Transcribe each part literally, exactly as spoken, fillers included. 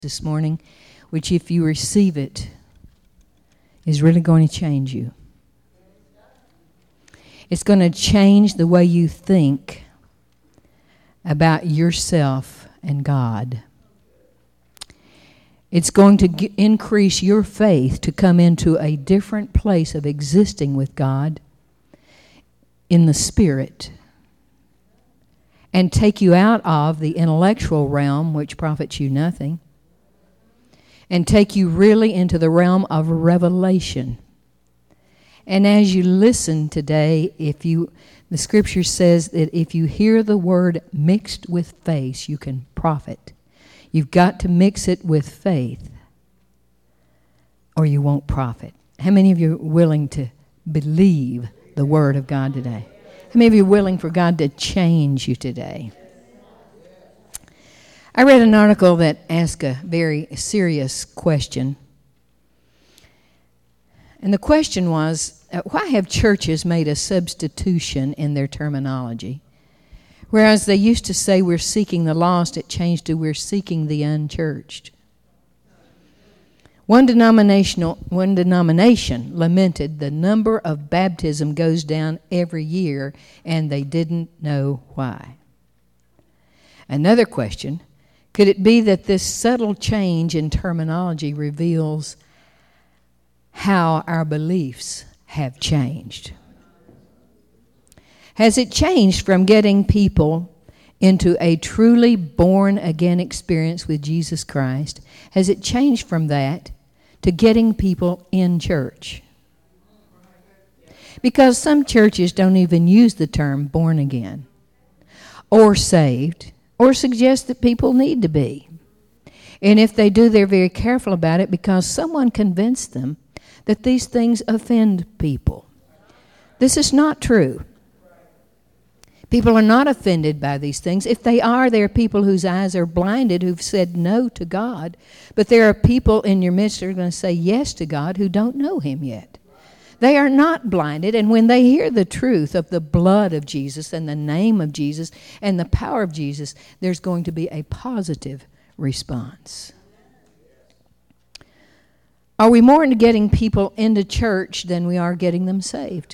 this morning, which if you receive it, is really going to change you. It's going to change the way you think about yourself and God. It's going to g- increase your faith to come into a different place of existing with God in the Spirit and take you out of the intellectual realm, which profits you nothing, and take you really into the realm of revelation. And as you listen today, if you, the scripture says that if you hear the word mixed with faith, you can profit. You've got to mix it with faith, or you won't profit. How many of you are willing to believe the word of God today? How many of you are willing for God to change you today? I read an article that asked a very serious question. And the question was, uh, why have churches made a substitution in their terminology? Whereas they used to say we're seeking the lost, it changed to we're seeking the unchurched. One denominational, one denomination lamented the number of baptism goes down every year, and they didn't know why. Another question, could it be that this subtle change in terminology reveals how our beliefs have changed? Has it changed from getting people into a truly born-again experience with Jesus Christ? Has it changed from that to getting people in church? Because some churches don't even use the term born again or saved or suggest that people need to be. And if they do, they're very careful about it because someone convinced them that these things offend people. This is not true. People are not offended by these things. If they are, there are people whose eyes are blinded who've said no to God. But there are people in your midst who are going to say yes to God who don't know Him yet. They are not blinded, and when they hear the truth of the blood of Jesus and the name of Jesus and the power of Jesus, there's going to be a positive response. Are we more into getting people into church than we are getting them saved?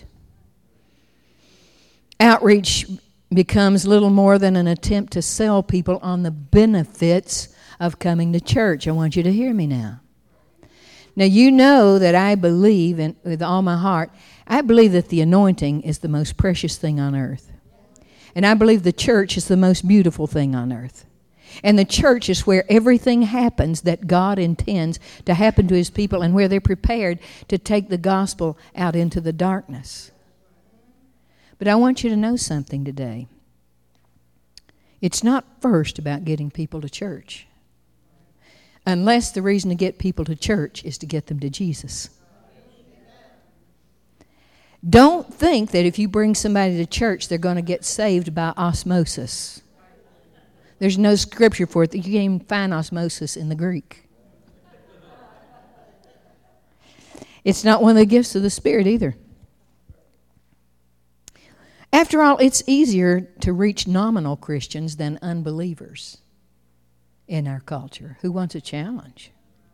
Outreach becomes little more than an attempt to sell people on the benefits of coming to church. I want you to hear me now. Now, you know that I believe, in, with all my heart, I believe that the anointing is the most precious thing on earth. And I believe the church is the most beautiful thing on earth. And the church is where everything happens that God intends to happen to His people and where they're prepared to take the gospel out into the darkness. But I want you to know something today. It's not first about getting people to church. Unless the reason to get people to church is to get them to Jesus. Don't think that if you bring somebody to church, they're going to get saved by osmosis. There's no scripture for it. You can't even find osmosis in the Greek. It's not one of the gifts of the Spirit either. After all, it's easier to reach nominal Christians than unbelievers in our culture. Who wants a challenge?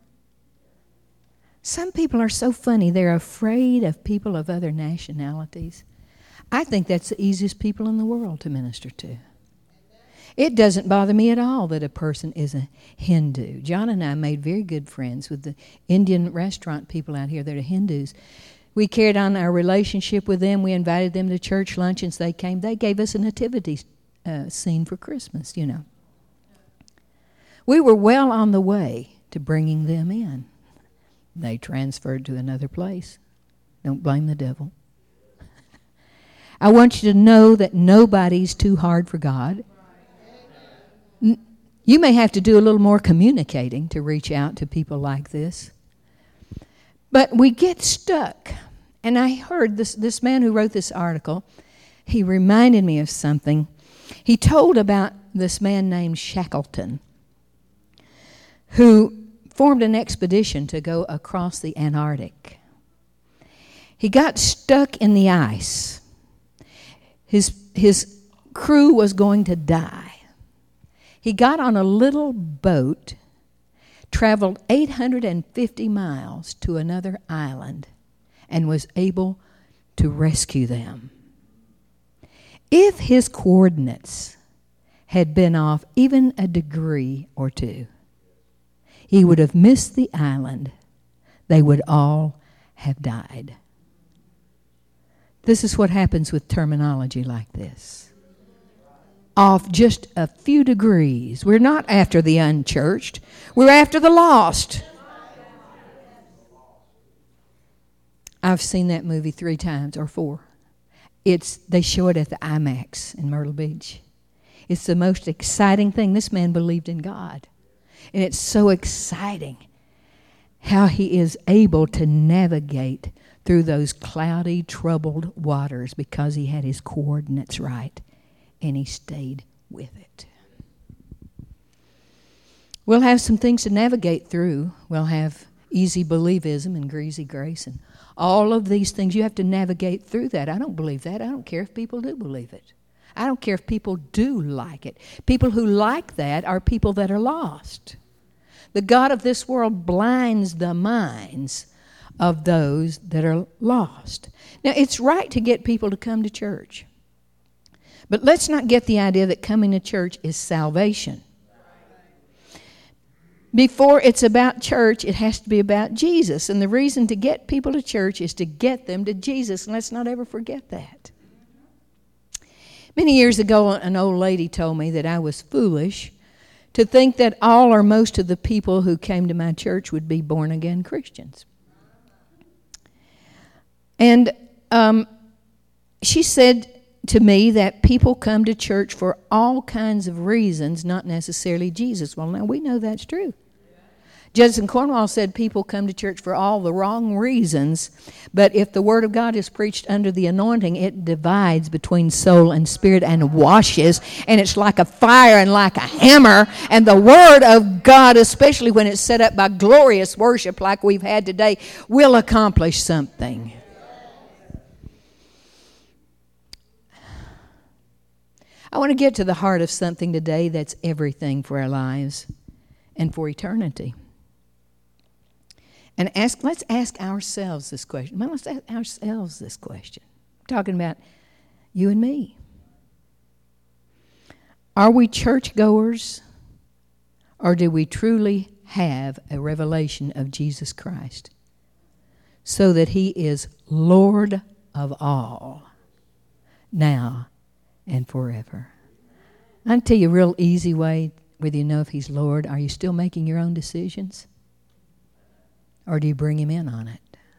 Some people are so funny, they're afraid of people of other nationalities. I think that's the easiest people in the world to minister to. It doesn't bother me at all that a person is a Hindu. John and I made very good friends with the Indian restaurant people out here that are Hindus. We carried on our relationship with them. We invited them to church luncheons. They came. They gave us a nativity uh, scene for Christmas, you know. We were well on the way to bringing them in. They transferred to another place. Don't blame the devil. I want you to know that nobody's too hard for God. You may have to do a little more communicating to reach out to people like this. But we get stuck. And I heard this, this man who wrote this article, he reminded me of something. He told about this man named Shackleton, who formed an expedition to go across the Antarctic. He got stuck in the ice. His, his crew was going to die. He got on a little boat traveled eight hundred fifty miles to another island and was able to rescue them. If his coordinates had been off even a degree or two, he would have missed the island. They would all have died. This is what happens with terminology like this. Off just a few degrees. We're not after the unchurched. We're after the lost. I've seen that movie three times or four. It's they show it at the IMAX in Myrtle Beach. It's the most exciting thing. This man believed in God. And it's so exciting how he is able to navigate through those cloudy, troubled waters because he had his coordinates right and he stayed with it. We'll have some things to navigate through. We'll have easy believism and greasy grace and all of these things. You have to navigate through that. I don't believe that. I don't care if people do believe it. I don't care if people do like it. People who like that are people that are lost. The God of this world blinds the minds of those that are lost. Now, it's right to get people to come to church. But let's not get the idea that coming to church is salvation. Before it's about church, it has to be about Jesus. And the reason to get people to church is to get them to Jesus. And let's not ever forget that. Many years ago, an old lady told me that I was foolish to think that all or most of the people who came to my church would be born-again Christians. And um, she said to me that people come to church for all kinds of reasons, not necessarily Jesus. Well, now we know that's true. Judson Cornwall said people come to church for all the wrong reasons, but if the Word of God is preached under the anointing, it divides between soul and spirit and washes, and it's like a fire and like a hammer, and the Word of God, especially when it's set up by glorious worship like we've had today, will accomplish something. I want to get to the heart of something today that's everything for our lives and for eternity. And ask, let's ask ourselves this question. Well, let's ask ourselves this question. I'm talking about you and me. Are we churchgoers, or do we truly have a revelation of Jesus Christ so that He is Lord of all, now and forever? I'll tell you a real easy way whether you know if He's Lord. Are you still making your own decisions? Or do you bring Him in on it?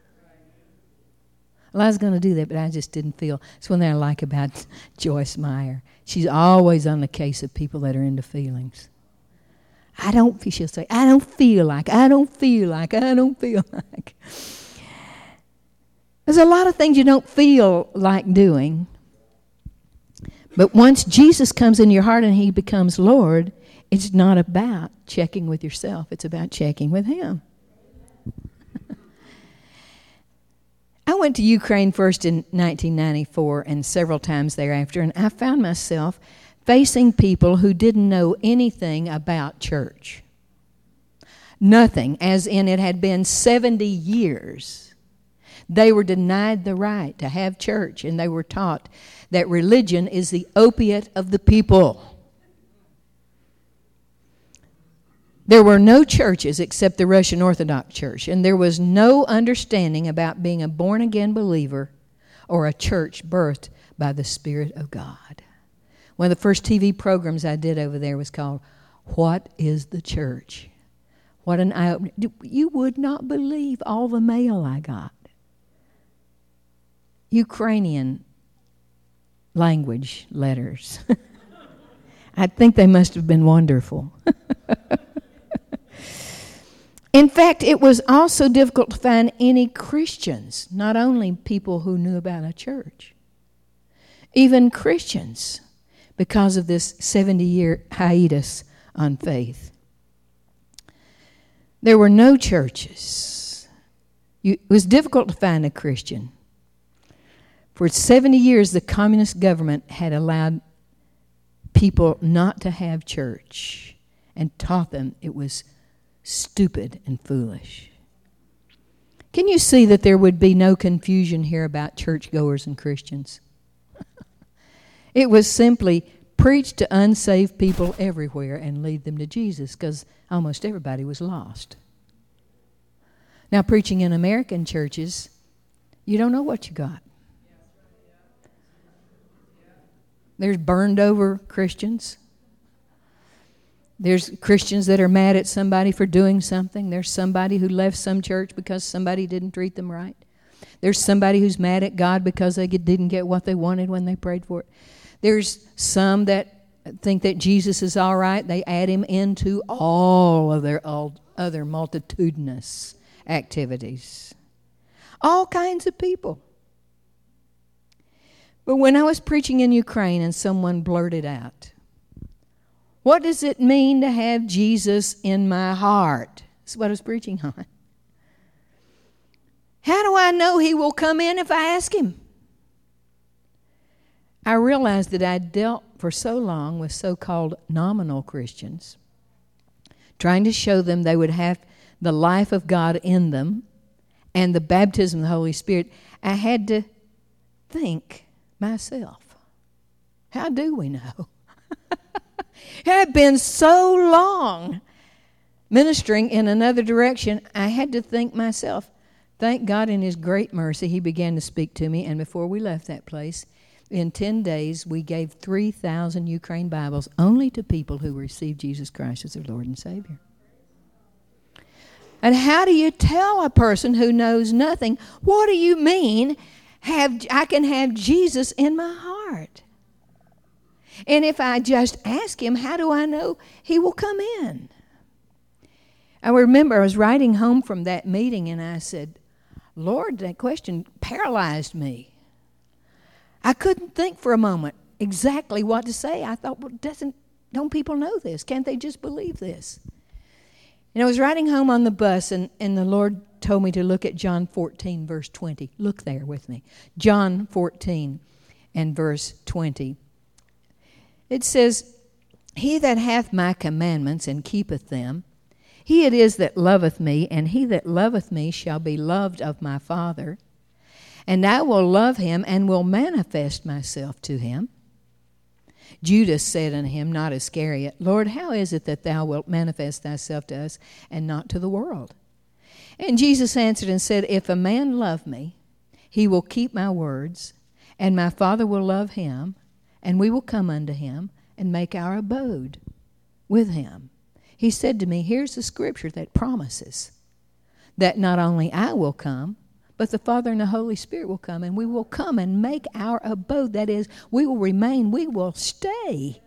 Well, I was going to do that, but I just didn't feel. It's one thing I like about Joyce Meyer. She's always on the case of people that are into feelings. I don't, she'll say, I don't feel like, I don't feel like, I don't feel like. There's a lot of things you don't feel like doing. But once Jesus comes in your heart and He becomes Lord, it's not about checking with yourself. It's about checking with Him. I went to Ukraine first in nineteen ninety-four and several times thereafter, and I found myself facing people who didn't know anything about church. Nothing, as in it had been seventy years. They were denied the right to have church, and they were taught that religion is the opiate of the people. There were no churches except the Russian Orthodox Church, and there was no understanding about being a born-again believer or a church birthed by the Spirit of God. One of the first T V programs I did over there was called What is the Church? What an eye-opener. You would not believe all the mail I got. Ukrainian language letters. I think they must have been wonderful. In fact, it was also difficult to find any Christians, not only people who knew about a church, even Christians, because of this seventy-year hiatus on faith. There were no churches. It was difficult to find a Christian. For seventy years, the communist government had allowed people not to have church and taught them it was stupid and foolish. Can you see that there would be no confusion here about churchgoers and Christians? It was simply preach to unsaved people everywhere and lead them to Jesus, because almost everybody was lost. Now, preaching in American churches, you don't know what you got. There's burned over Christians. There's Christians that are mad at somebody for doing something. There's somebody who left some church because somebody didn't treat them right. There's somebody who's mad at God because they didn't get what they wanted when they prayed for it. There's some that think that Jesus is all right. They add him into all of their other multitudinous activities. All kinds of people. But when I was preaching in Ukraine and someone blurted out, "What does it mean to have Jesus in my heart?" That's what I was preaching on. How do I know he will come in if I ask him? I realized that I dealt for so long with so-called nominal Christians, trying to show them they would have the life of God in them and the baptism of the Holy Spirit. I had to think myself, how do we know? It had been so long ministering in another direction, I had to think myself. Thank God in his great mercy, he began to speak to me, and before we left that place, in ten days, we gave three thousand Ukraine Bibles only to people who received Jesus Christ as their Lord and Savior. And how do you tell a person who knows nothing, what do you mean, have I can have Jesus in my heart? And if I just ask him, how do I know he will come in? I remember I was riding home from that meeting and I said, Lord, that question paralyzed me. I couldn't think for a moment exactly what to say. I thought, well, doesn't, don't people know this? Can't they just believe this? And I was riding home on the bus, and, and the Lord told me to look at John fourteen, verse twenty. Look there with me. John fourteen and verse twenty. It says, He that hath my commandments and keepeth them, he it is that loveth me, and he that loveth me shall be loved of my Father. And I will love him and will manifest myself to him. Judas said unto him, not Iscariot, Lord, how is it that thou wilt manifest thyself to us and not to the world? And Jesus answered and said, If a man love me, he will keep my words, and my Father will love him, and we will come unto him and make our abode with him. He said to me, here's the scripture that promises that not only I will come, but the Father and the Holy Spirit will come, and we will come and make our abode. That is, we will remain, we will stay.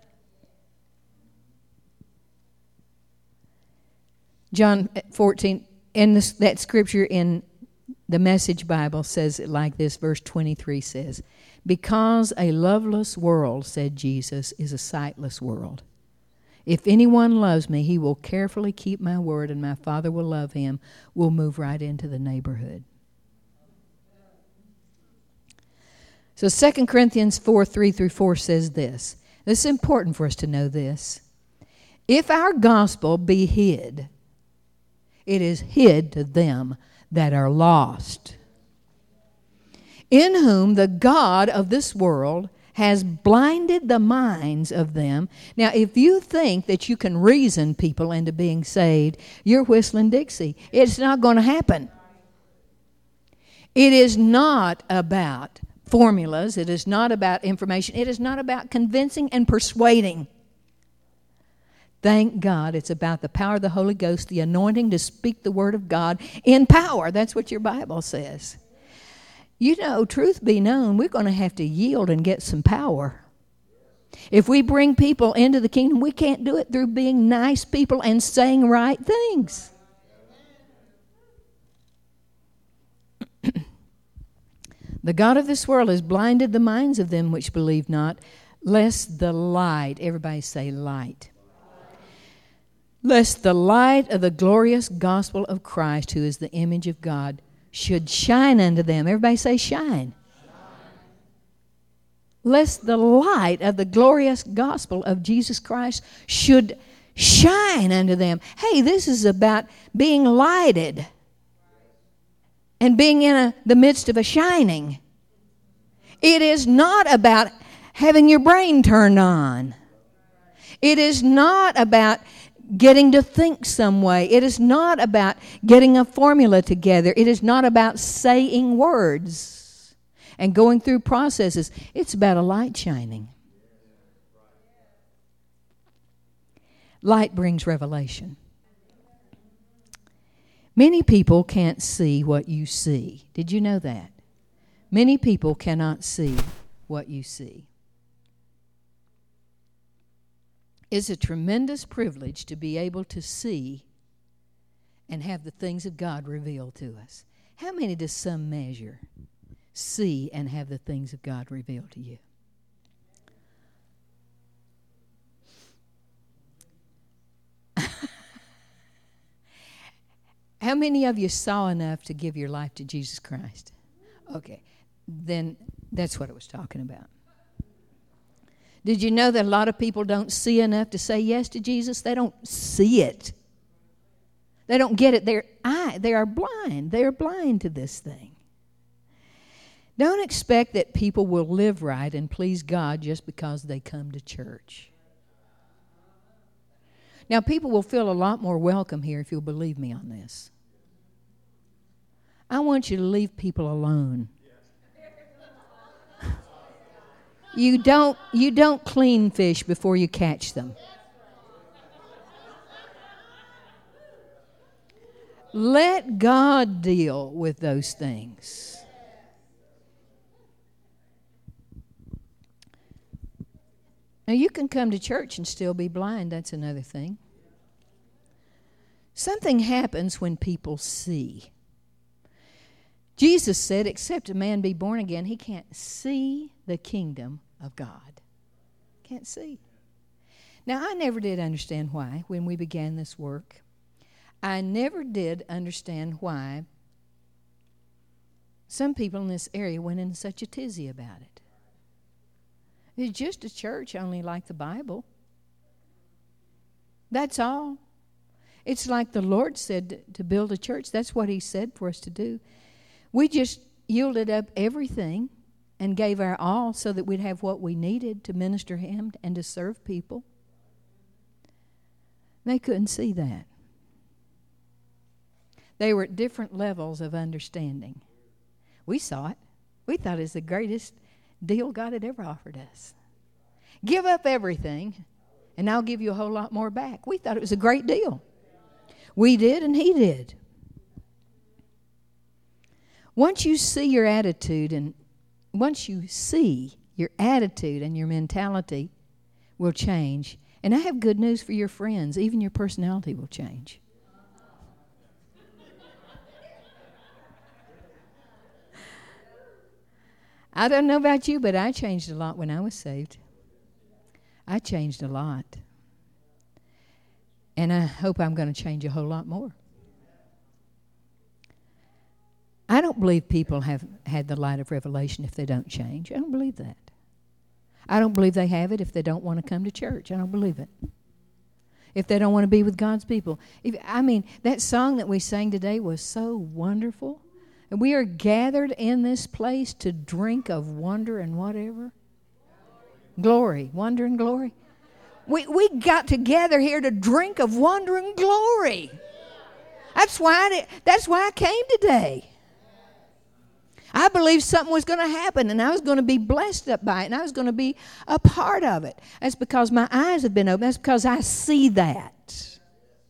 John fourteen, in this, that scripture in the Message Bible says it like this, verse twenty-three says, Because a loveless world, said Jesus, is a sightless world. If anyone loves me, he will carefully keep my word, and my Father will love him. We'll move right into the neighborhood. So Second Corinthians four, three through four says this. This is important for us to know this. If our gospel be hid, it is hid to them that are lost, in whom the God of this world has blinded the minds of them. Now, if you think that you can reason people into being saved, you're whistling Dixie. It's not going to happen. It is not about formulas. It is not about information. It is not about convincing and persuading. Thank God it's about the power of the Holy Ghost, the anointing to speak the word of God in power. That's what your Bible says. You know, truth be known, we're going to have to yield and get some power. If we bring people into the kingdom, we can't do it through being nice people and saying right things. The God of this world has blinded the minds of them which believe not, lest the light, everybody say light, lest the light of the glorious gospel of Christ, who is the image of God, should shine unto them. Everybody say shine. Shine. Lest the light of the glorious gospel of Jesus Christ should shine unto them. Hey, this is about being lighted and being in a, the midst of a shining. It is not about having your brain turned on. It is not about getting to think some way. It is not about getting a formula together. It is not about saying words and going through processes. It's about a light shining. Light brings revelation. Many people can't see what you see. Did you know that? Many people cannot see what you see. It's a tremendous privilege to be able to see and have the things of God revealed to us. How many does some measure see and have the things of God revealed to you? How many of you saw enough to give your life to Jesus Christ? Okay, then that's what it was talking about. Did you know that a lot of people don't see enough to say yes to Jesus? They don't see it. They don't get it. Their eye, they are blind. They are blind to this thing. Don't expect that people will live right and please God just because they come to church. Now, people will feel a lot more welcome here if you'll believe me on this. I want you to leave people alone. You don't, you don't clean fish before you catch them. Let God deal with those things. Now, you can come to church and still be blind. That's another thing. Something happens when people see. Jesus said, except a man be born again, he can't see the kingdom of God. Can't see. Now, I never did understand why when we began this work. I never did understand why some people in this area went in such a tizzy about it. It's just a church only like the Bible. That's all. It's like the Lord said to build a church. That's what he said for us to do. We just yielded up everything and gave our all so that we'd have what we needed to minister him and to serve people. They couldn't see that. They were at different levels of understanding. We saw it. We thought it was the greatest deal God had ever offered us. Give up everything, and I'll give you a whole lot more back. We thought it was a great deal. We did, and he did. Once you see your attitude, and once you see your attitude and your mentality will change. And I have good news for your friends. Even your personality will change. I don't know about you, but I changed a lot when I was saved. I changed a lot. And I hope I'm going to change a whole lot more. I don't believe people have had the light of revelation if they don't change. I don't believe that. I don't believe they have it if they don't want to come to church. I don't believe it. If they don't want to be with God's people. If, I mean, that song that we sang today was so wonderful. And we are gathered in this place to drink of wonder and whatever. Glory. Wonder and glory. We, we got together here to drink of wonder and glory. That's why I, that's why I came today. I believed something was going to happen, and I was going to be blessed up by it, and I was going to be a part of it. That's because my eyes have been opened. That's because I see that.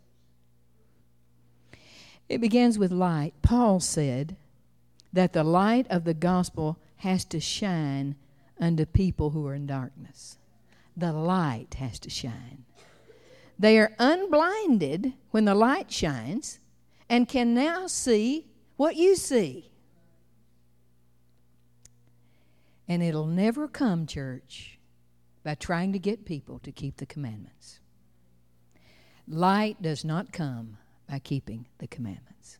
It begins with light. Paul said that the light of the gospel has to shine unto people who are in darkness. The light has to shine. They are unblinded when the light shines and can now see what you see. And it'll never come, church, by trying to get people to keep the commandments. Light does not come by keeping the commandments.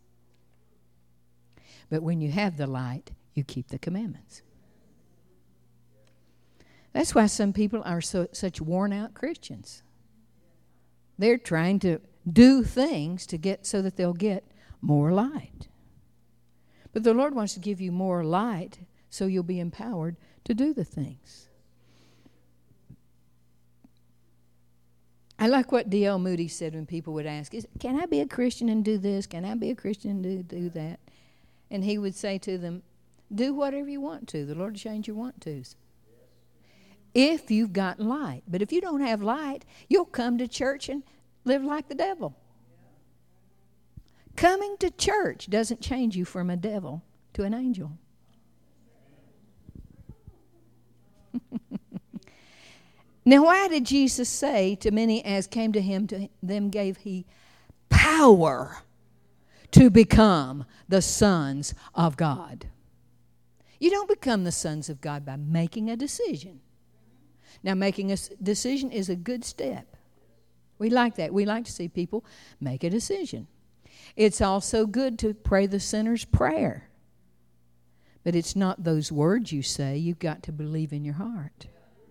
But when you have the light, you keep the commandments. That's why some people are so, such worn-out Christians. They're trying to do things to get so that they'll get more light. But the Lord wants to give you more light so you'll be empowered to do the things. I like what D L Moody said when people would ask, Is, can I be a Christian and do this? Can I be a Christian and do, do that? And he would say to them, do whatever you want to. The Lord will change your want tos. If you've got light. But if you don't have light, you'll come to church and live like the devil. Coming to church doesn't change you from a devil to an angel. Now, why did Jesus say, to many as came to him, to them gave he power to become the sons of God? You don't become the sons of God by making a decision. Now, making a decision is a good step. We like that. We like to see people make a decision. It's also good to pray the sinner's prayer. But it's not those words you say. You've got to believe in your heart.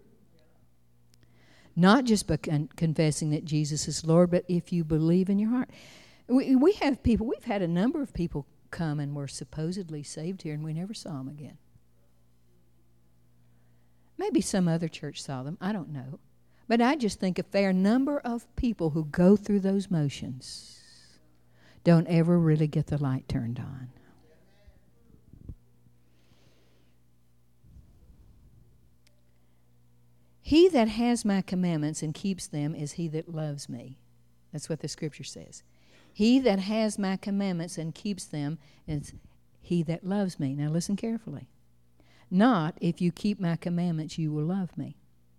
Not just by con- confessing that Jesus is Lord, but if you believe in your heart. We, we have people, we've had a number of people come and were supposedly saved here, and we never saw them again. Maybe some other church saw them. I don't know. But I just think a fair number of people who go through those motions don't ever really get the light turned on. He that has my commandments and keeps them is he that loves me. That's what the scripture says. He that has my commandments and keeps them is he that loves me. Now listen carefully. Not if you keep my commandments, you will love me.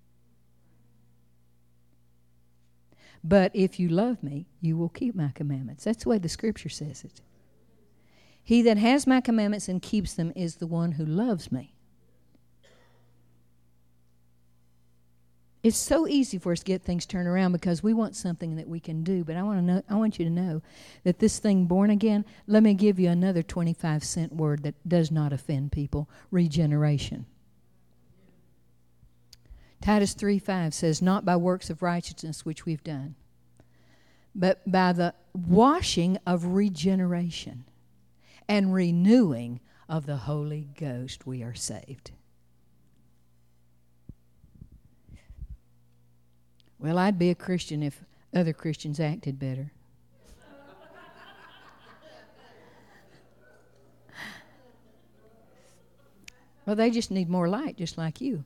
But if you love me, you will keep my commandments. That's the way the scripture says it. He that has my commandments and keeps them is the one who loves me. It's so easy for us to get things turned around because we want something that we can do. But I want to know. I want you to know that this thing, born again, let me give you another twenty-five cent word that does not offend people: regeneration. Titus three five says, not by works of righteousness which we've done, but by the washing of regeneration and renewing of the Holy Ghost we are saved. Well, I'd be a Christian if other Christians acted better. Well, they just need more light, just like you.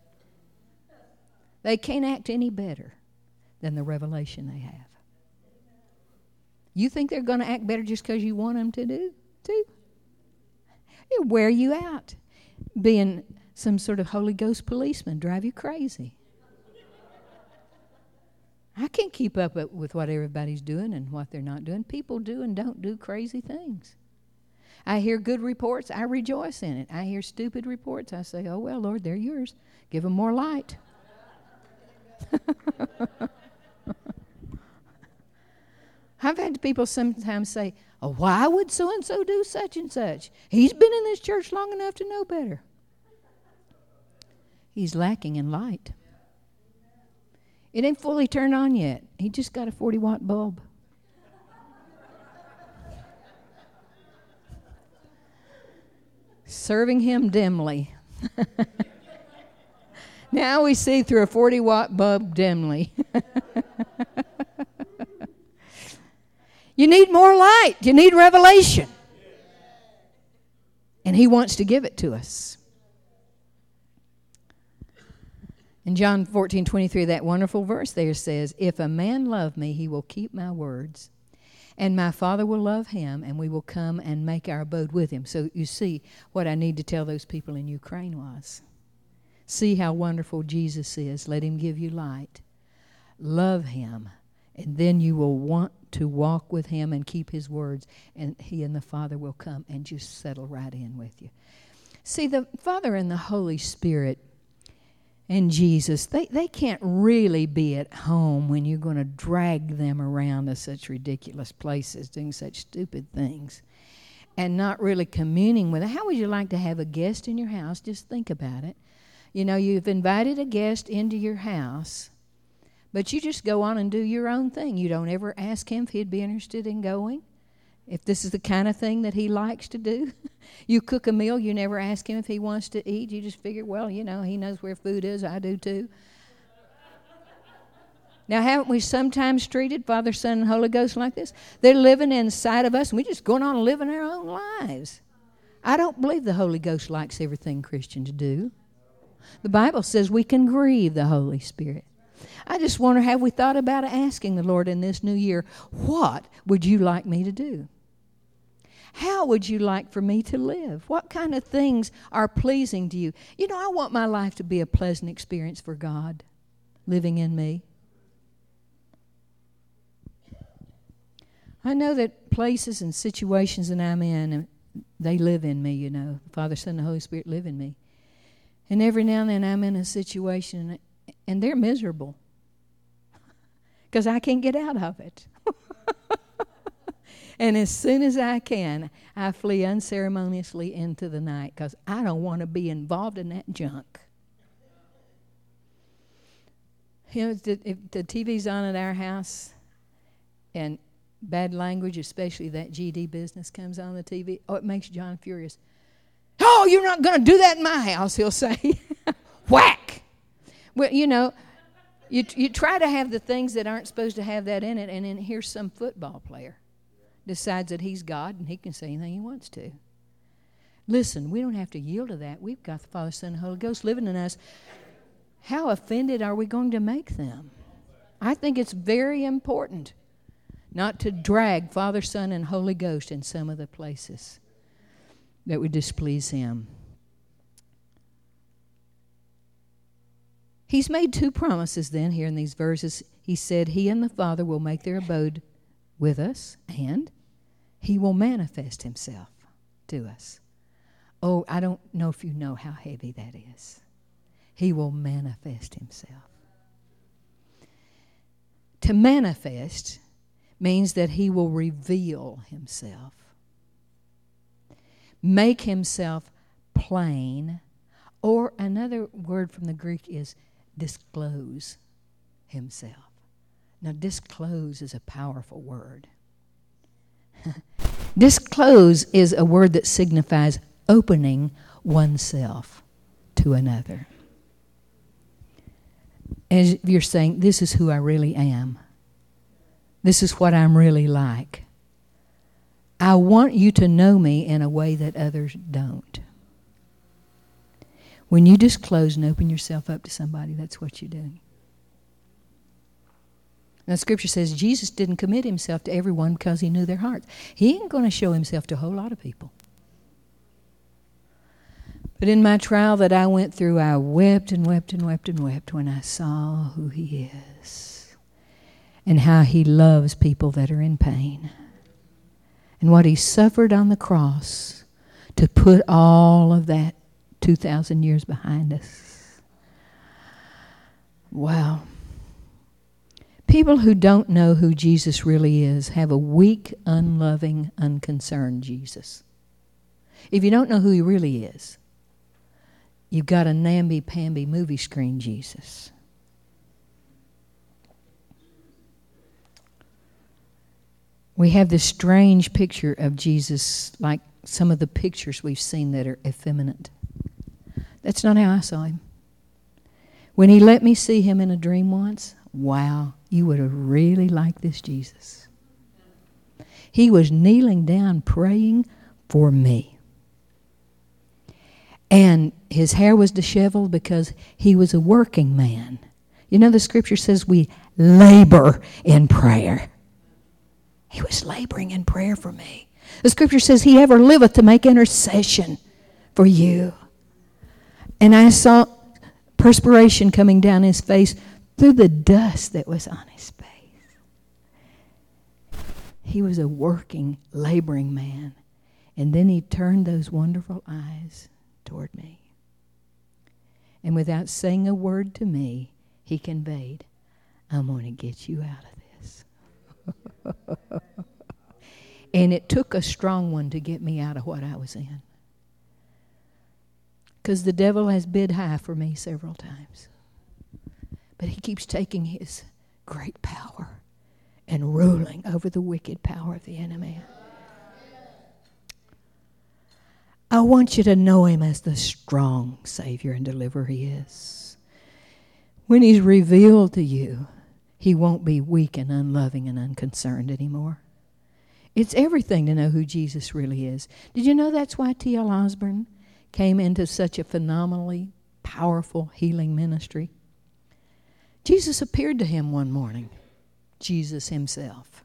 They can't act any better than the revelation they have. You think they're going to act better just because you want them to do? To? It'll wear you out. Being some sort of Holy Ghost policeman drive you crazy. I can't keep up with what everybody's doing and what they're not doing. People do and don't do crazy things. I hear good reports, I rejoice in it. I hear stupid reports, I say, oh, well, Lord, they're yours. Give them more light. I've had people sometimes say, oh, why would so-and-so do such and such? He's been in this church long enough to know better. He's lacking in light. It ain't fully turned on yet. He just got a forty watt bulb. Serving him dimly. Now we see through a forty watt bulb dimly. You need more light. You need revelation. And he wants to give it to us. In John fourteen twenty-three, that wonderful verse there says, if a man love me, he will keep my words, and my Father will love him, and we will come and make our abode with him. So you see, what I need to tell those people in Ukraine was, see how wonderful Jesus is. Let him give you light. Love him, and then you will want to walk with him and keep his words, and he and the Father will come and just settle right in with you. See, the Father and the Holy Spirit and Jesus, they, they can't really be at home when you're going to drag them around to such ridiculous places, doing such stupid things, and not really communing with them. How would you like to have a guest in your house? Just think about it. You know, you've invited a guest into your house, But you just go on and do your own thing. You don't ever ask him if he'd be interested in going, if this is the kind of thing that he likes to do. You cook a meal, you never ask him if he wants to eat. You just figure, well, you know, he knows where food is. I do too. Now, haven't we sometimes treated Father, Son, and Holy Ghost like this? They're living inside of us, and we're just going on living our own lives. I don't believe the Holy Ghost likes everything Christians do. The Bible says we can grieve the Holy Spirit. I just wonder, have we thought about asking the Lord in this new year, what would you like me to do? How would you like for me to live? What kind of things are pleasing to you? You know, I want my life to be a pleasant experience for God living in me. I know that places and situations that I'm in, they live in me, you know. The Father, Son, and the Holy Spirit live in me. And every now and then I'm in a situation, and they're miserable because I can't get out of it. And as soon as I can, I flee unceremoniously into the night because I don't want to be involved in that junk. You know, if the T V's on at our house and bad language, especially that G D business, comes on the T V, oh, it makes John furious. Oh, you're not going to do that in my house, he'll say. Whack! Well, you know, you you try to have the things that aren't supposed to have that in it, and then here's some football player decides that he's God and he can say anything he wants to. Listen, we don't have to yield to that. We've got the Father, Son, and Holy Ghost living in us. How offended are we going to make them? I think it's very important not to drag Father, Son, and Holy Ghost in some of the places that would displease him. He's made two promises then here in these verses. He said he and the Father will make their abode with us, and he will manifest himself to us. Oh, I don't know if you know how heavy that is. He will manifest himself. To manifest means that he will reveal himself. Make himself plain, or another word from the Greek is disclose himself. Now, disclose is a powerful word. Disclose is a word that signifies opening oneself to another. As if you're saying, this is who I really am. This is what I'm really like. I want you to know me in a way that others don't. When you disclose and open yourself up to somebody, that's what you're doing. Now, Scripture says Jesus didn't commit himself to everyone because he knew their hearts. He ain't going to show himself to a whole lot of people. But in my trial that I went through, I wept and wept and wept and wept when I saw who he is and how he loves people that are in pain and what he suffered on the cross to put all of that two thousand years behind us. Wow. People who don't know who Jesus really is have a weak, unloving, unconcerned Jesus. If you don't know who he really is, you've got a namby-pamby movie screen Jesus. We have this strange picture of Jesus, like some of the pictures we've seen that are effeminate. That's not how I saw him. When he let me see him in a dream once, wow, you would have really liked this Jesus. He was kneeling down praying for me. And his hair was disheveled because he was a working man. You know, the Scripture says we labor in prayer. He was laboring in prayer for me. The Scripture says he ever liveth to make intercession for you. And I saw perspiration coming down his face through the dust that was on his face. He was a working, laboring man. And then he turned those wonderful eyes toward me. And without saying a word to me, he conveyed, I'm going to get you out of this. And it took a strong one to get me out of what I was in. Because the devil has bid high for me several times. But he keeps taking his great power and ruling over the wicked power of the enemy. I want you to know him as the strong Savior and deliverer he is. When he's revealed to you, he won't be weak and unloving and unconcerned anymore. It's everything to know who Jesus really is. Did you know that's why T L Osborne came into such a phenomenally powerful healing ministry? Jesus appeared to him one morning, Jesus himself.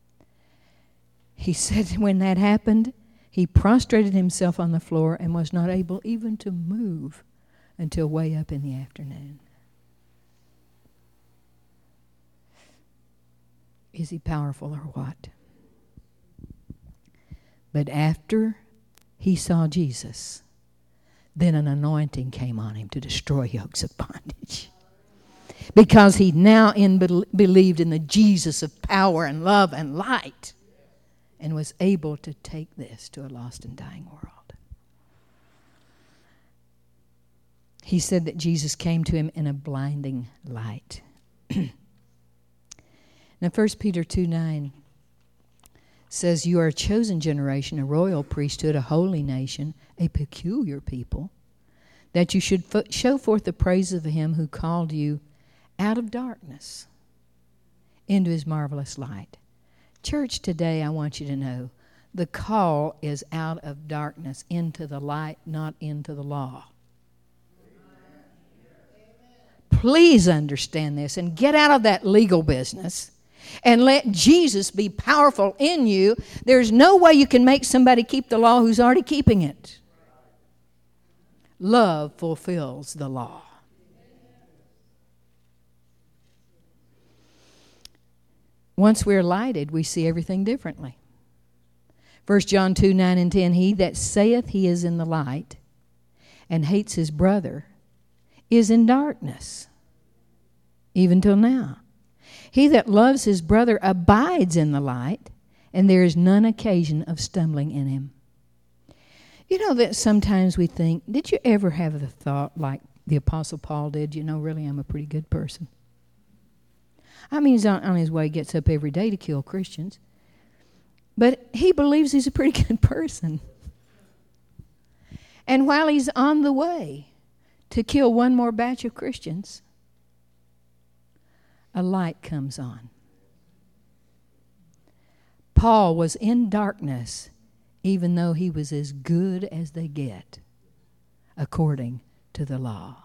He said when that happened, he prostrated himself on the floor and was not able even to move until way up in the afternoon. Is he powerful or what? But after he saw Jesus, then an anointing came on him to destroy yokes of bondage. Because he now in be- believed in the Jesus of power and love and light, and was able to take this to a lost and dying world. He said that Jesus came to him in a blinding light. Now, First Peter two nine says, you are a chosen generation, a royal priesthood, a holy nation, a peculiar people, that you should fo- show forth the praise of him who called you out of darkness into his marvelous light. Church, today I want you to know the call is out of darkness into the light, not into the law. Please understand this and get out of that legal business and let Jesus be powerful in you. There's no way you can make somebody keep the law who's already keeping it. Love fulfills the law. Once we're lighted, we see everything differently. First John two nine and ten, he that saith he is in the light and hates his brother is in darkness, even till now. He that loves his brother abides in the light, and there is none occasion of stumbling in him. You know that sometimes we think, did you ever have the thought like the Apostle Paul did, you know, really I'm a pretty good person? I mean, he's on, on his way, gets up every day to kill Christians. But he believes he's a pretty good person. And while he's on the way to kill one more batch of Christians, a light comes on. Paul was in darkness, even though he was as good as they get, according to the law.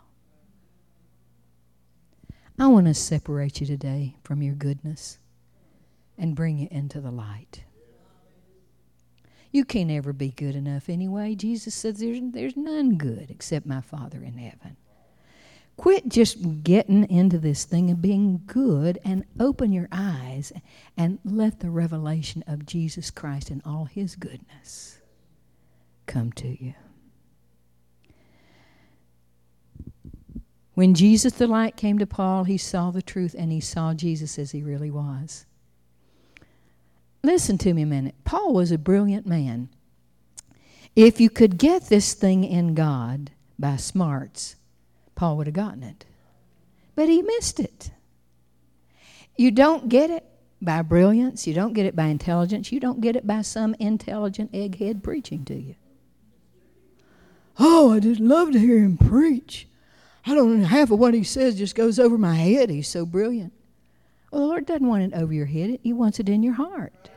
I want to separate you today from your goodness and bring you into the light. You can't ever be good enough anyway. Jesus says there's, there's none good except my Father in heaven. Quit just getting into this thing of being good and open your eyes and let the revelation of Jesus Christ and all his goodness come to you. When Jesus the light came to Paul, he saw the truth and he saw Jesus as he really was. Listen to me a minute. Paul was a brilliant man. If you could get this thing in God by smarts, Paul would have gotten it. But he missed it. You don't get it by brilliance. You don't get it by intelligence. You don't get it by some intelligent egghead preaching to you. Oh, I just love to hear him preach. I don't know, half of what he says just goes over my head. He's so brilliant. Well, the Lord doesn't want it over your head. He wants it in your heart.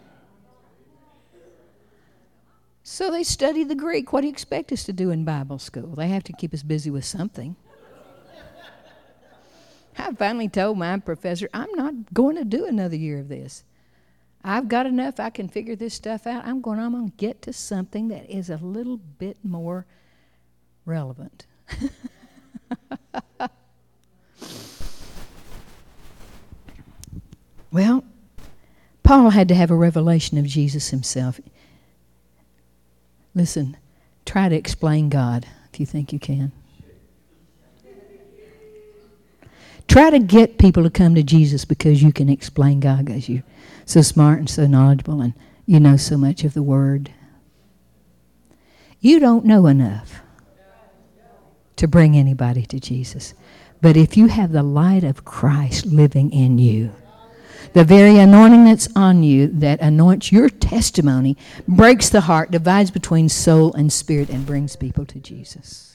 So they study the Greek. What do you expect us to do in Bible school? They have to keep us busy with something. I finally told my professor, I'm not going to do another year of this. I've got enough. I can figure this stuff out. I'm going, I'm going to get to something that is a little bit more relevant. Well, Paul had to have a revelation of Jesus himself. Listen, try to explain God if you think you can. Try to get people to come to Jesus because you can explain God, because you're so smart and so knowledgeable and you know so much of the Word. You don't know enough to bring anybody to Jesus. But if you have the light of Christ living in you, the very anointing that's on you that anoints your testimony breaks the heart, divides between soul and spirit, and brings people to Jesus.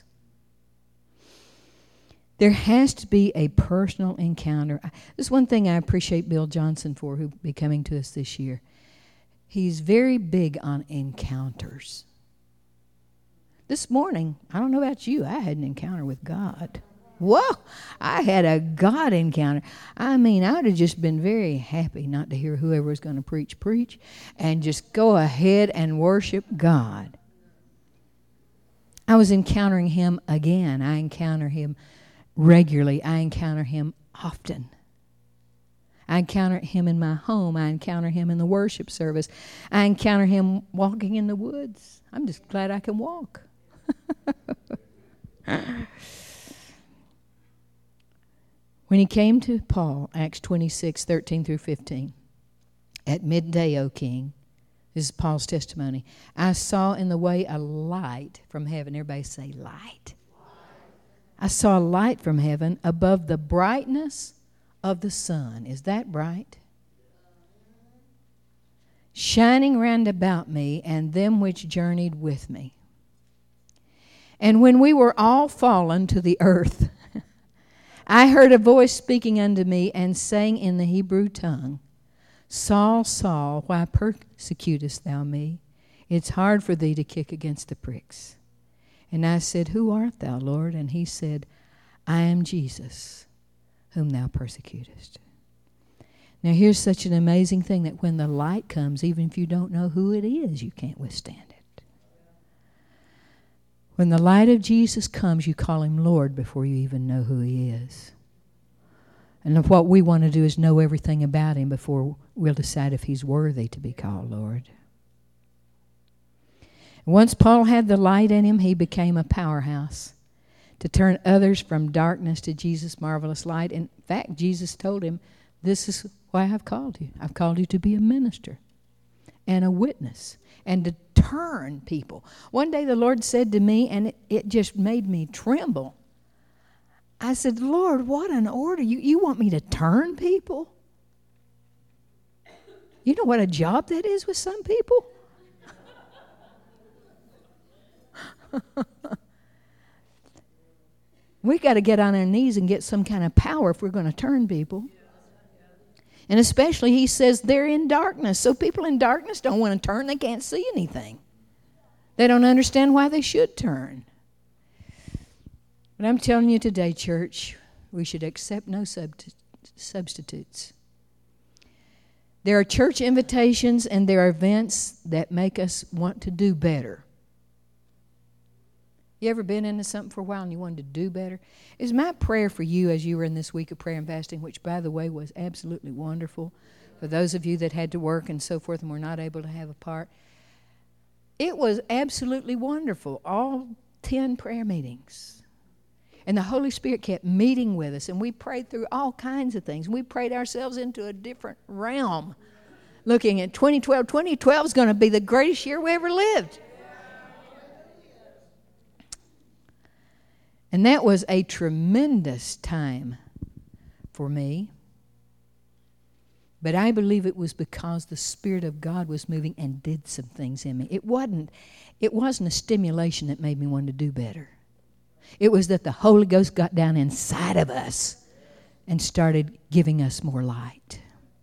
There has to be a personal encounter. This is one thing I appreciate Bill Johnson for, who will be coming to us this year. He's very big on encounters. This morning, I don't know about you, I had an encounter with God. Whoa, I had a God encounter. I mean, I would have just been very happy not to hear whoever was going to preach, preach, and just go ahead and worship God. I was encountering Him again. I encounter Him regularly. I encounter Him often. I encounter Him in my home. I encounter Him in the worship service. I encounter Him walking in the woods. I'm just glad I can walk. When He came to Paul, Acts twenty-six, thirteen through fifteen, at midday, O king, this is Paul's testimony, I saw in the way a light from heaven. Everybody say light. I saw a light from heaven above the brightness of the sun. Is that bright? Shining round about me and them which journeyed with me. And when we were all fallen to the earth, I heard a voice speaking unto me and saying in the Hebrew tongue, Saul, Saul, why persecutest thou me? It's hard for thee to kick against the pricks. And I said, Who art thou, Lord? And He said, I am Jesus, whom thou persecutest. Now here's such an amazing thing that when the light comes, even if you don't know who it is, you can't withstand it. When the light of Jesus comes, you call Him Lord before you even know who He is. And what we want to do is know everything about Him before we'll decide if He's worthy to be called Lord. Once Paul had the light in him, he became a powerhouse to turn others from darkness to Jesus' marvelous light. In fact, Jesus told him, this is why I've called you. I've called you to be a minister and a witness and to turn people. One day the Lord said to me, and it, it just made me tremble. I said, Lord, what an order. You, you want me to turn people? You know what a job that is with some people? We got to get on our knees and get some kind of power if we're going to turn people. And especially, He says they're in darkness. So people in darkness don't want to turn. They can't see anything. They don't understand why they should turn. But I'm telling you today, church, we should accept no substitutes. There are church invitations and there are events that make us want to do better. You ever been into something for a while and you wanted to do better? Is my prayer for you as you were in this week of prayer and fasting, which, by the way, was absolutely wonderful, for those of you that had to work and so forth and were not able to have a part, it was absolutely wonderful, all ten prayer meetings. And the Holy Spirit kept meeting with us, and we prayed through all kinds of things. We prayed ourselves into a different realm, looking at twenty twelve. twenty twelve is going to be the greatest year we ever lived. And that was a tremendous time for me. But I believe it was because the Spirit of God was moving and did some things in me. It wasn't, it wasn't a stimulation that made me want to do better. It was that the Holy Ghost got down inside of us and started giving us more light.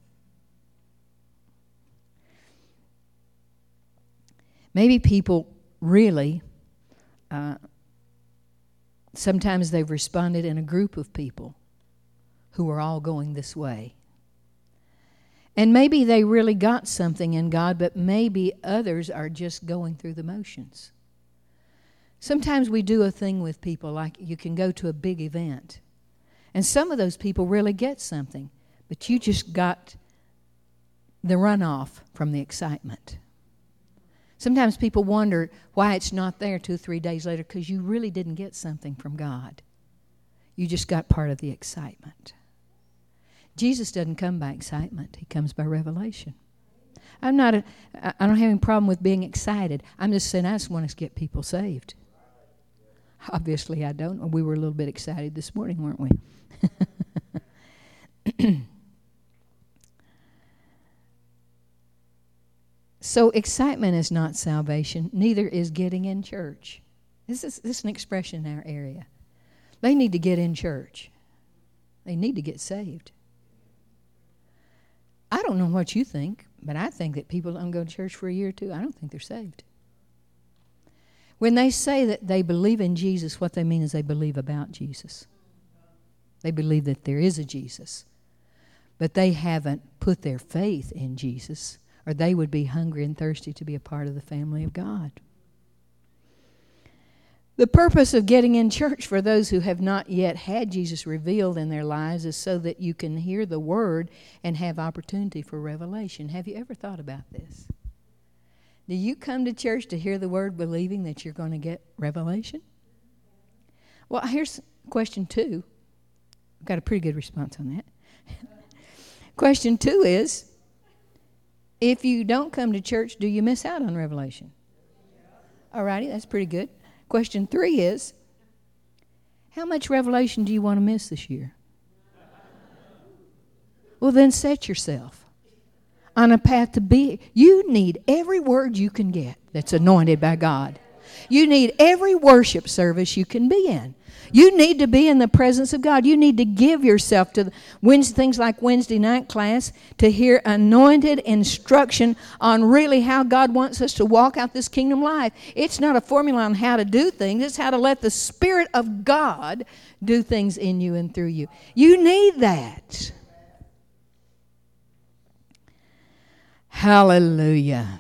Maybe people really... Uh, Sometimes they've responded in a group of people who are all going this way. And maybe they really got something in God, but maybe others are just going through the motions. Sometimes we do a thing with people, like you can go to a big event, and some of those people really get something, but you just got the runoff from the excitement. Sometimes people wonder why it's not there two or three days later, because you really didn't get something from God. You just got part of the excitement. Jesus doesn't come by excitement. He comes by revelation. I'm not a, I don't have any problem with being excited. I'm just saying I just want to get people saved. Obviously, I don't. We were a little bit excited this morning, weren't we? So excitement is not salvation. Neither is getting in church. This is, this is an expression in our area. They need to get in church. They need to get saved. I don't know what you think, but I think that people don't go to church for a year or two. I don't think they're saved. When they say that they believe in Jesus, what they mean is they believe about Jesus. They believe that there is a Jesus. But they haven't put their faith in Jesus, or they would be hungry and thirsty to be a part of the family of God. The purpose of getting in church for those who have not yet had Jesus revealed in their lives is so that you can hear the Word and have opportunity for revelation. Have you ever thought about this? Do you come to church to hear the Word believing that you're going to get revelation? Well, here's question two. I've got a pretty good response on that. Question two is, if you don't come to church, do you miss out on revelation? All righty, that's pretty good. Question three is, how much revelation do you want to miss this year? Well, then set yourself on a path to be. You need every word you can get that's anointed by God. You need every worship service you can be in. You need to be in the presence of God. You need to give yourself to Wednesday, things like Wednesday night class to hear anointed instruction on really how God wants us to walk out this kingdom life. It's not a formula on how to do things. It's how to let the Spirit of God do things in you and through you. You need that. Hallelujah.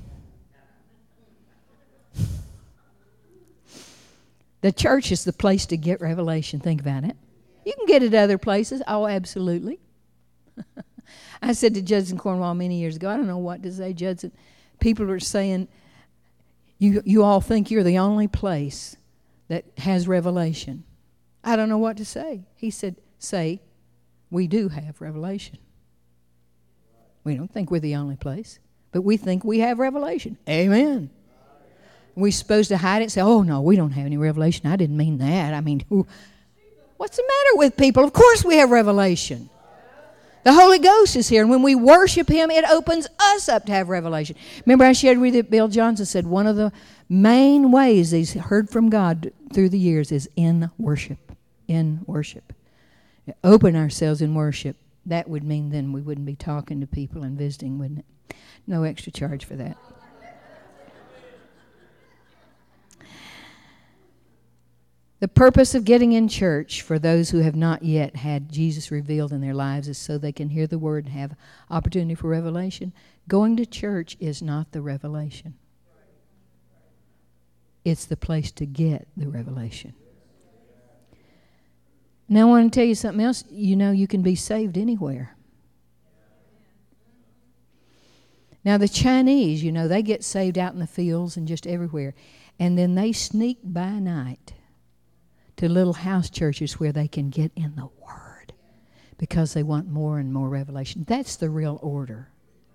The church is the place to get revelation. Think about it. You can get it other places. Oh, absolutely. I said to Judson Cornwall many years ago, I don't know what to say, Judson. People are saying, you, you all think you're the only place that has revelation. I don't know what to say. He said, say, we do have revelation. We don't think we're the only place, but we think we have revelation. Amen. We're supposed to hide it and say, oh, no, we don't have any revelation. I didn't mean that. I mean, what's the matter with people? Of course we have revelation. The Holy Ghost is here, and when we worship Him, it opens us up to have revelation. Remember I shared with you that Bill Johnson said one of the main ways he's heard from God through the years is in worship. In worship. Open ourselves in worship. That would mean then we wouldn't be talking to people and visiting, wouldn't it? No extra charge for that. The purpose of getting in church for those who have not yet had Jesus revealed in their lives is so they can hear the Word and have opportunity for revelation. Going to church is not the revelation. It's the place to get the revelation. Now I want to tell you something else. You know you can be saved anywhere. Now the Chinese, you know, they get saved out in the fields and just everywhere. And then they sneak by night to little house churches where they can get in the Word because they want more and more revelation. That's the real order.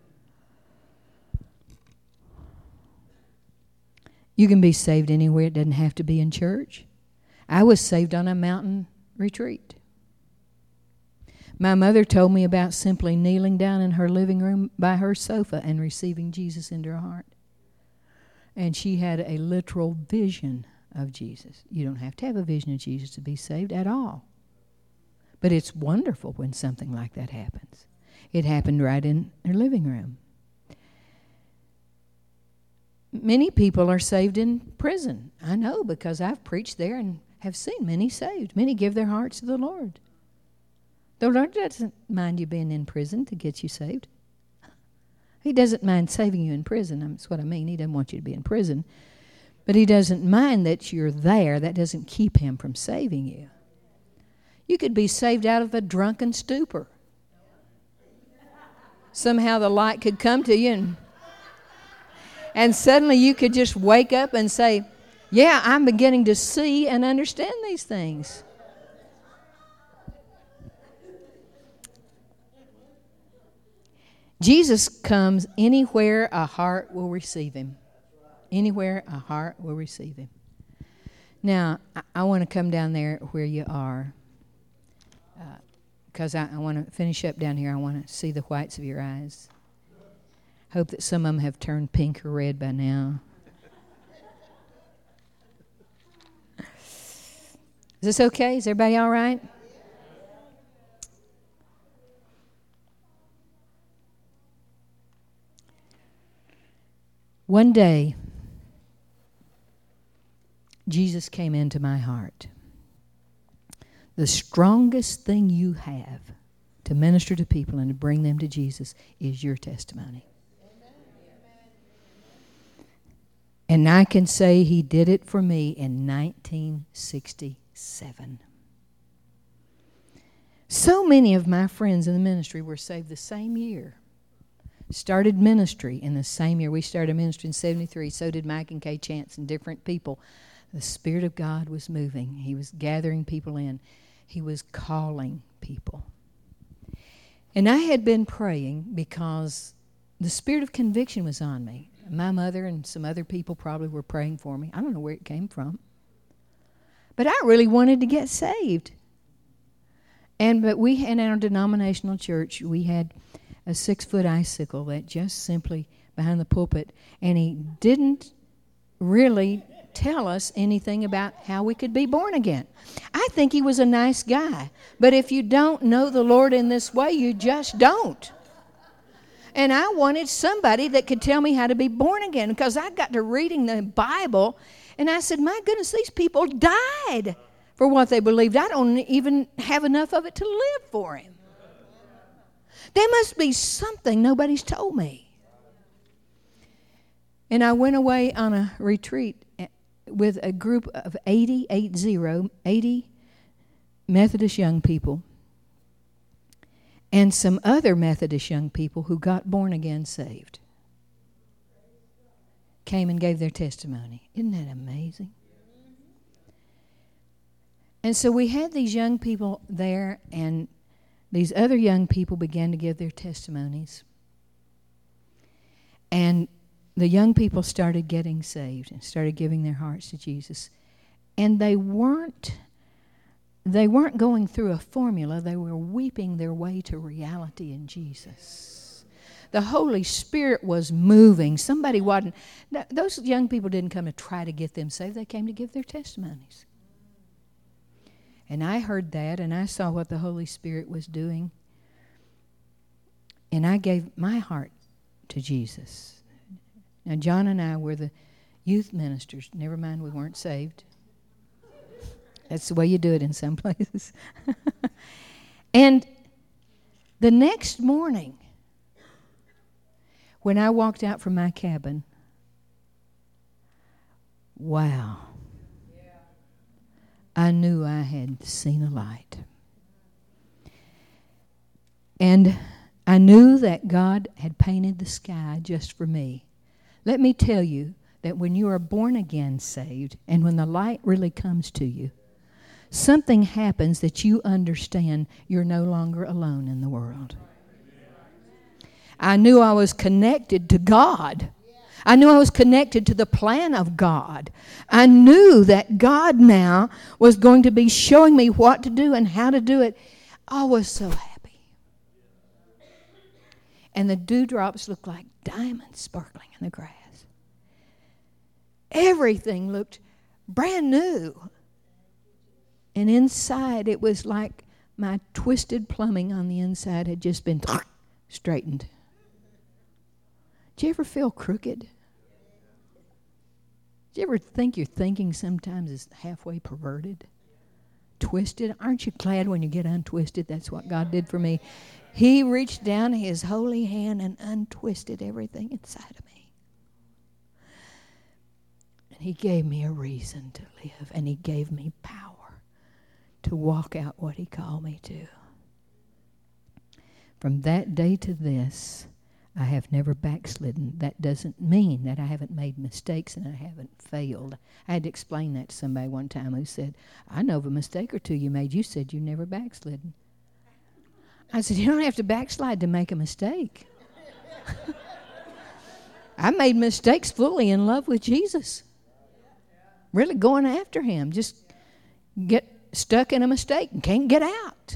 You can be saved anywhere. It doesn't have to be in church. I was saved on a mountain retreat. My mother told me about simply kneeling down in her living room by her sofa and receiving Jesus into her heart. And she had a literal vision of Jesus. You don't have to have a vision of Jesus to be saved at all. But it's wonderful when something like that happens. It happened right in her living room. Many people are saved in prison. I know because I've preached there and have seen many saved. Many give their hearts to the Lord. The Lord doesn't mind you being in prison to get you saved. He doesn't mind saving you in prison. That's what I mean. He doesn't want you to be in prison. But He doesn't mind that you're there. That doesn't keep Him from saving you. You could be saved out of a drunken stupor. Somehow the light could come to you and, and suddenly you could just wake up and say, yeah, I'm beginning to see and understand these things. Jesus comes anywhere a heart will receive Him. Anywhere a heart will receive Him. Now, I, I want to come down there where you are, because uh, I, I want to finish up down here. I want to see the whites of your eyes. Hope that some of them have turned pink or red by now. Is this okay? Is everybody all right? One day, Jesus came into my heart. The strongest thing you have to minister to people and to bring them to Jesus is your testimony. And I can say He did it for me in nineteen sixty-seven. So many of my friends in the ministry were saved the same year. Started ministry in the same year. We started ministry in seventy-three. So did Mike and Kay Chance and different people. The Spirit of God was moving. He was gathering people in. He was calling people. And I had been praying because the spirit of conviction was on me. My mother and some other people probably were praying for me. I don't know where it came from. But I really wanted to get saved. And but we, in our denominational church, we had a six-foot icicle that just simply behind the pulpit, and he didn't really tell us anything about how we could be born again. I think he was a nice guy, but if you don't know the Lord in this way, you just don't. And I wanted somebody that could tell me how to be born again, because I got to reading the Bible, and I said, my goodness, these people died for what they believed. I don't even have enough of it to live for Him. There must be something nobody's told me. And I went away on a retreat with a group of eighty, eight zero, eighty Methodist young people and some other Methodist young people who got born again saved. Came and gave their testimony. Isn't that amazing? And so we had these young people there, and these other young people began to give their testimonies. And the young people started getting saved and started giving their hearts to Jesus. And they weren't they weren't going through a formula. They were weeping their way to reality in Jesus. The Holy Spirit was moving. Somebody wasn't. Those young people didn't come to try to get them saved. They came to give their testimonies. And I heard that, and I saw what the Holy Spirit was doing. And I gave my heart to Jesus. Now, John and I were the youth ministers. Never mind, we weren't saved. That's the way you do it in some places. And the next morning, when I walked out from my cabin, wow, I knew I had seen a light. And I knew that God had painted the sky just for me. Let me tell you that when you are born again saved, and when the light really comes to you, something happens that you understand you're no longer alone in the world. I knew I was connected to God. I knew I was connected to the plan of God. I knew that God now was going to be showing me what to do and how to do it. I was so happy. And the dewdrops looked like diamonds sparkling in the grass. Everything looked brand new. And inside, it was like my twisted plumbing on the inside had just been straightened. Do you ever feel crooked? Do you ever think your thinking sometimes is halfway perverted? Twisted? Aren't you glad when you get untwisted? That's what God did for me. He reached down His holy hand and untwisted everything inside of me. And He gave me a reason to live, and He gave me power to walk out what He called me to. From that day to this, I have never backslidden. That doesn't mean that I haven't made mistakes and I haven't failed. I had to explain that to somebody one time who said, I know of a mistake or two you made. You said you never backslidden. I said, you don't have to backslide to make a mistake. I made mistakes fully in love with Jesus. really going after him. Just get stuck in a mistake and can't get out.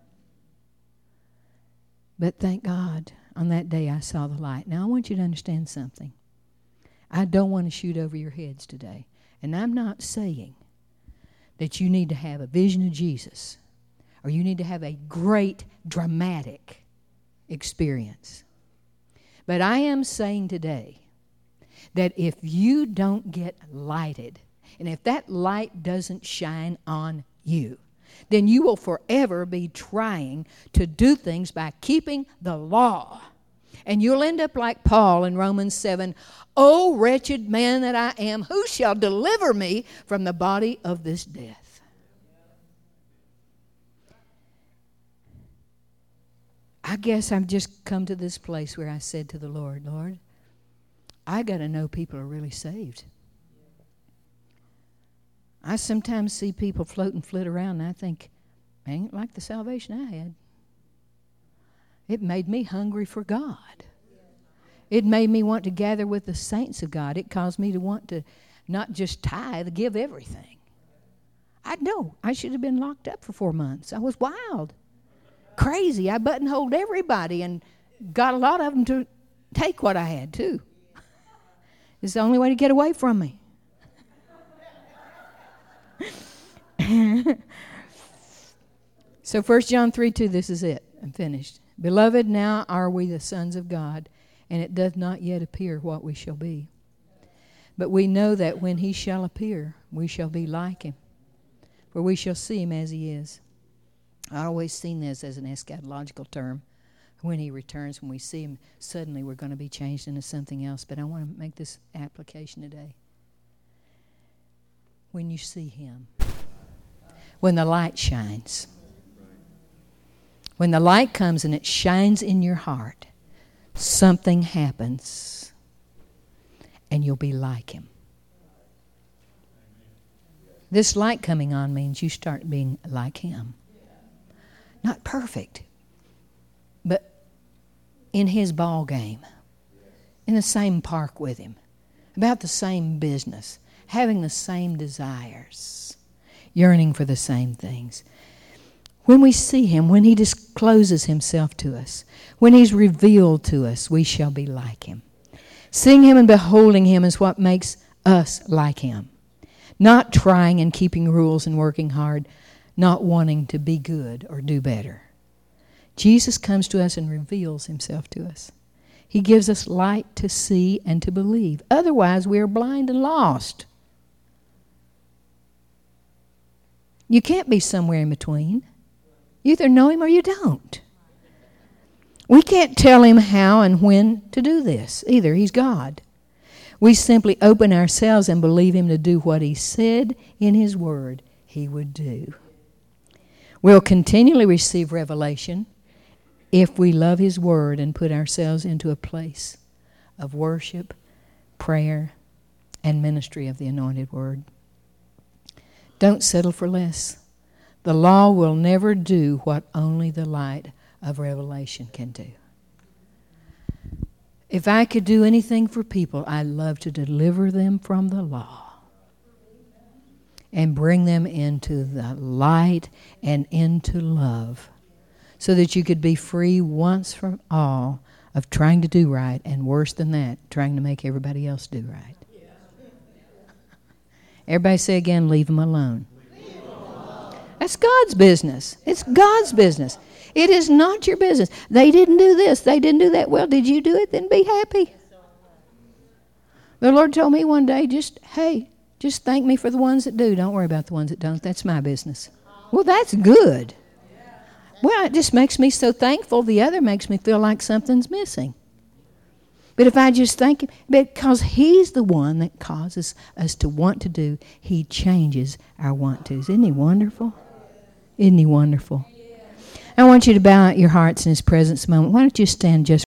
But thank God, on that day I saw the light. Now I want you to understand something. I don't want to shoot over your heads today. And I'm not saying that you need to have a vision of Jesus or you need to have a great dramatic experience. But I am saying today that if you don't get lighted, and if that light doesn't shine on you, then you will forever be trying to do things by keeping the law. And you'll end up like Paul in Romans seven, "O wretched man that I am, who shall deliver me from the body of this death?" I guess I've just come to this place where I said to the Lord, Lord, I got to know people are really saved. I sometimes see people float and flit around and I think, ain't like the salvation I had. It made me hungry for God. It made me want to gather with the saints of God. It caused me to want to not just tithe, give everything. I know I should have been locked up for four months. I was wild, crazy. I buttonholed everybody and got a lot of them to take what I had too. It's the only way to get away from me. So First John three two, this is it. I'm finished. Beloved, now are we the sons of God, and it doth not yet appear what we shall be. But we know that when he shall appear, we shall be like him, for we shall see him as he is. I always seen this as an eschatological term. When he returns, when we see him, suddenly we're going to be changed into something else. But I want to make this application today. When you see him, when the light shines, when the light comes and it shines in your heart, something happens and you'll be like him. This light coming on means you start being like him. Not perfect, but in his ball game, in the same park with him, about the same business, having the same desires, yearning for the same things. When we see him, when he discloses himself to us, when he's revealed to us, we shall be like him. Seeing him and beholding him is what makes us like him. Not trying and keeping rules and working hard, not wanting to be good or do better. Jesus comes to us and reveals himself to us. He gives us light to see and to believe. Otherwise, we are blind and lost. You can't be somewhere in between. You either know him or you don't. We can't tell him how and when to do this either. He's God. We simply open ourselves and believe him to do what he said in his word he would do. We'll continually receive revelation if we love his word and put ourselves into a place of worship, prayer, and ministry of the anointed word. Don't settle for less. The law will never do what only the light of revelation can do. If I could do anything for people, I'd love to deliver them from the law and bring them into the light and into love so that you could be free once for all of trying to do right, and worse than that, trying to make everybody else do right. Everybody say again, leave them alone. That's God's business. It's God's business. It is not your business. They didn't do this. They didn't do that. Well, did you do it? Then be happy. The Lord told me one day, just, hey, just thank me for the ones that do. Don't worry about the ones that don't. That's my business. Well, that's good. Well, it just makes me so thankful. The other makes me feel like something's missing. But if I just thank him, because he's the one that causes us to want to do, he changes our want tos. Isn't he wonderful? Isn't he wonderful? I want you to bow out your hearts in his presence a moment. Why don't you stand just